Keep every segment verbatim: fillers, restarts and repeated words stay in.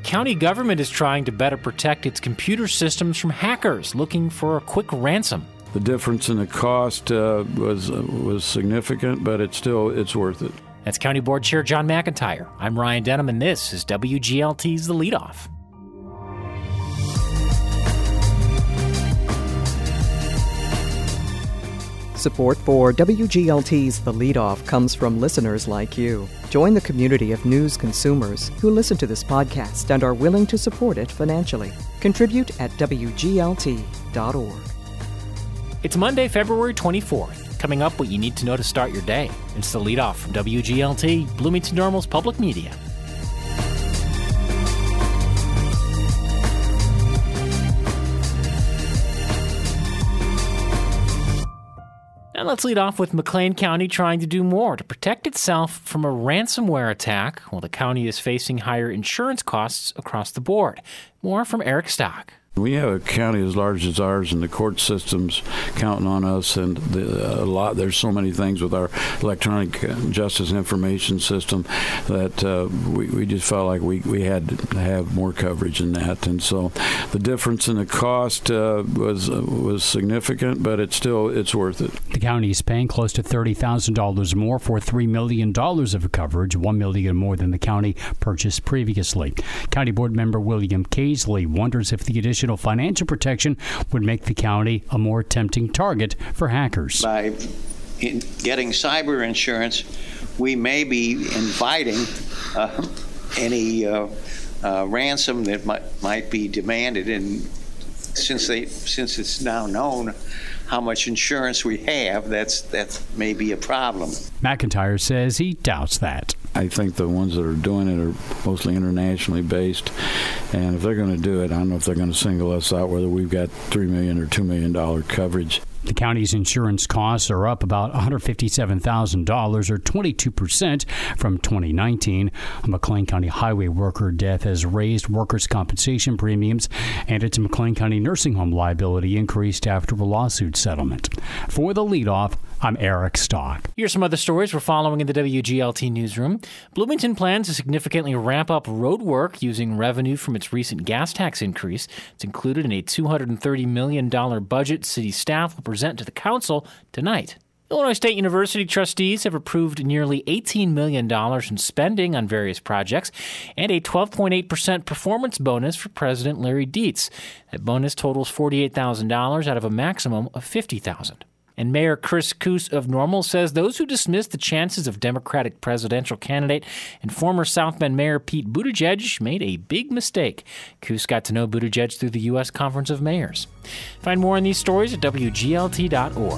county government is trying to better protect its computer systems from hackers looking for a quick ransom. The difference in the cost uh, was uh, was significant, but it's still it's worth it. That's County Board Chair John McIntyre. I'm Ryan Denham, and this is W G L T's The Leadoff. Support for W G L T's The Leadoff comes from listeners like you. Join the community of news consumers who listen to this podcast and are willing to support it financially. Contribute at W G L T dot org. It's Monday, February twenty-fourth. Coming up, what you need to know to start your day. It's The Leadoff from W G L T, Bloomington Normal's public media. And let's lead off with McLean County trying to do more to protect itself from a ransomware attack while the county is facing higher insurance costs across the board. More from Eric Stock. We have a county as large as ours, and the court system's counting on us, and the, a lot. There's so many things with our electronic justice information system that uh, we, we just felt like we, we had to have more coverage in that. And so the difference in the cost uh, was uh, was significant, but it's still it's worth it. The county is paying close to thirty thousand dollars more for three million dollars of coverage, one million dollars more than the county purchased previously. County Board member William Casely wonders if the additional financial protection would make the county a more tempting target for hackers. By in getting cyber insurance, we may be inviting uh, any uh, uh, ransom that might, might be demanded, and since they since it's now known how much insurance we have, that's that's maybe a problem. McIntyre says he doubts that. I think the ones that are doing it are mostly internationally based, and if they're going to do it, I don't know if they're going to single us out, whether we've got three million dollars or two million dollars coverage. The county's insurance costs are up about one hundred fifty-seven thousand dollars, or twenty-two percent from twenty nineteen. A McLean County highway worker death has raised workers' compensation premiums, and its McLean County nursing home liability increased after a lawsuit settlement. For The Leadoff, I'm Eric Stock. Here's some other stories we're following in the W G L T newsroom. Bloomington plans to significantly ramp up road work using revenue from its recent gas tax increase. It's included in a two hundred thirty million dollars budget city staff will present to the council tonight. Illinois State University trustees have approved nearly eighteen million dollars in spending on various projects and a twelve point eight percent performance bonus for President Larry Dietz. That bonus totals forty-eight thousand dollars out of a maximum of fifty thousand dollars. And Mayor Chris Koos of Normal says those who dismiss the chances of Democratic presidential candidate and former South Bend Mayor Pete Buttigieg made a big mistake. Koos got to know Buttigieg through the U S Conference of Mayors. Find more on these stories at W G L T dot org.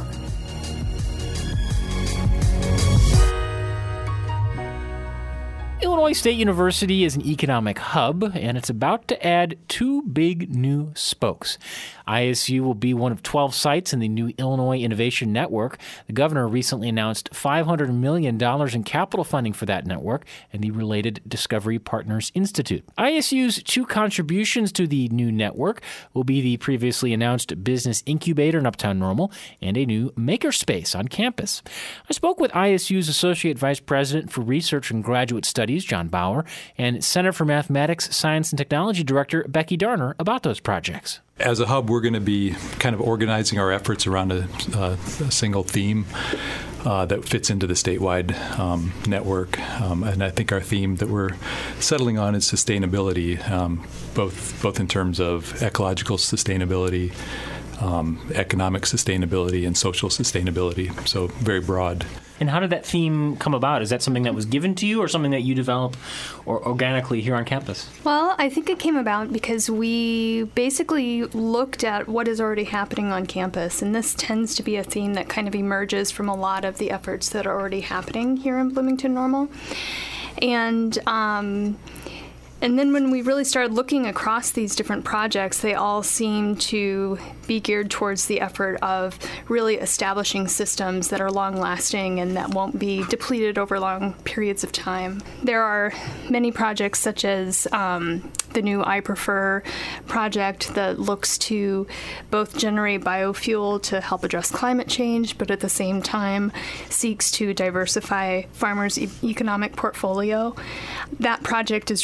Illinois State University is an economic hub, and it's about to add two big new spokes. I S U will be one of twelve sites in the new Illinois Innovation Network. The governor recently announced five hundred million dollars in capital funding for that network and the related Discovery Partners Institute. I S U's two contributions to the new network will be the previously announced Business Incubator in Uptown Normal and a new makerspace on campus. I spoke with I S U's Associate Vice President for Research and Graduate Studies, John Bauer, and Center for Mathematics, Science, and Technology Director Becky Darner about those projects. As a hub, we're going to be kind of organizing our efforts around a, uh, a single theme uh, that fits into the statewide um, network. Um, and I think our theme that we're settling on is sustainability, um, both both in terms of ecological sustainability, um, economic sustainability, and social sustainability. So very broad. And how did that theme come about? Is that something that was given to you or something that you develop or organically here on campus? Well, I think it came about because we basically looked at what is already happening on campus, and this tends to be a theme that kind of emerges from a lot of the efforts that are already happening here in Bloomington Normal. And um, and then when we really started looking across these different projects, they all seem to be geared towards the effort of really establishing systems that are long-lasting and that won't be depleted over long periods of time. There are many projects such as um, the new I Prefer project that looks to both generate biofuel to help address climate change, but at the same time seeks to diversify farmers' e- economic portfolio. That project is really trying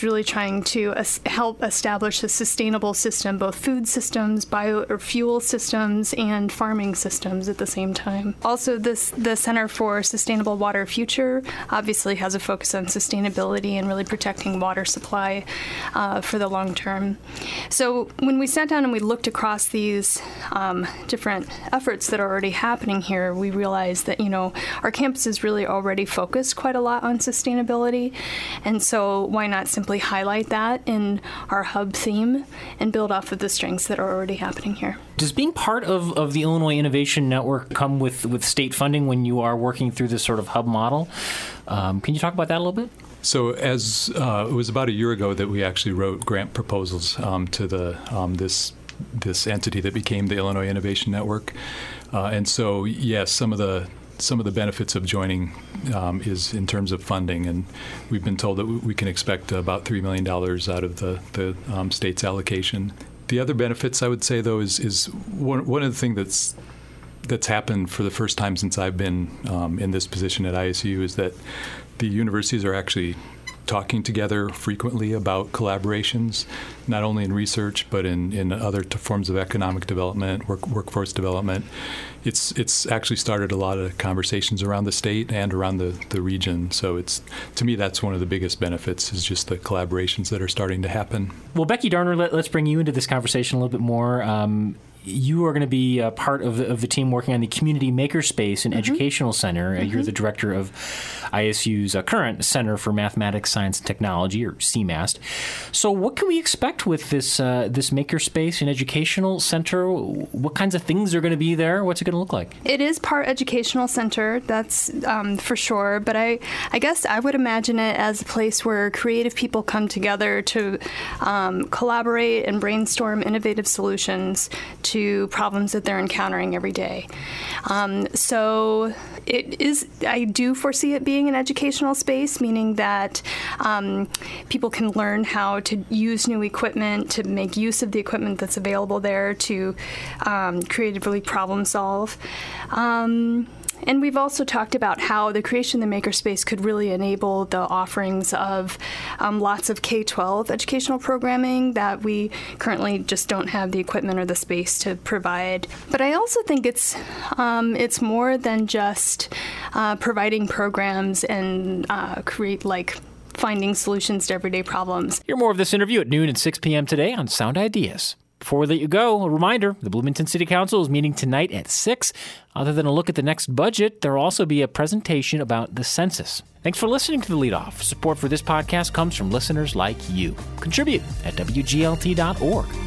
trying to as- help establish a sustainable system, both food systems, bio or fuel systems, and farming systems at the same time. Also, this the Center for Sustainable Water Future obviously has a focus on sustainability and really protecting water supply uh, for the long term. So when we sat down and we looked across these um, different efforts that are already happening here, we realized that, you know, our campus is really already focused quite a lot on sustainability. And so why not simply highlight that in our hub theme and build off of the strengths that are already happening here. Does being part of, of the Illinois Innovation Network come with, with state funding when you are working through this sort of hub model? Um, can you talk about that a little bit? So as uh, it was about a year ago that we actually wrote grant proposals um, to the um, this this entity that became the Illinois Innovation Network, uh, and so yes, some of the some of the benefits of joining um, is in terms of funding, and we've been told that we can expect about three million dollars out of the the um, state's allocation. The other benefits, I would say, though, is is one one of the things that's that's happened for the first time since I've been um, in this position at I S U is that the universities are actually talking together frequently about collaborations, not only in research but in, in other t- forms of economic development, work, workforce development. It's it's actually started a lot of conversations around the state and around the, the region. So it's to me that's one of the biggest benefits is just the collaborations that are starting to happen. Well, Becky Darner, let, let's bring you into this conversation a little bit more. Um, You are going to be a part of the, of the team working on the Community Makerspace and mm-hmm. Educational Center. Mm-hmm. You're the director of I S U's uh, current Center for Mathematics, Science, and Technology, or C MAST. So what can we expect with this uh, this Makerspace and Educational Center? What kinds of things are going to be there? What's it going to look like? It is part educational center, that's um, for sure. But I, I guess I would imagine it as a place where creative people come together to um, collaborate and brainstorm innovative solutions to to problems that they're encountering every day. Um, so it is, I do foresee it being an educational space, meaning that um, people can learn how to use new equipment, to make use of the equipment that's available there, to um, creatively problem solve. Um, And we've also talked about how the creation of the Makerspace could really enable the offerings of um, lots of K twelve educational programming that we currently just don't have the equipment or the space to provide. But I also think it's um, it's more than just uh, providing programs and uh, create like finding solutions to everyday problems. Hear more of this interview at noon and six p.m. today on Sound Ideas. Before we let you go, a reminder, the Bloomington City Council is meeting tonight at six. Other than a look at the next budget, there will also be a presentation about the census. Thanks for listening to The Leadoff. Support for this podcast comes from listeners like you. Contribute at W G L T dot org.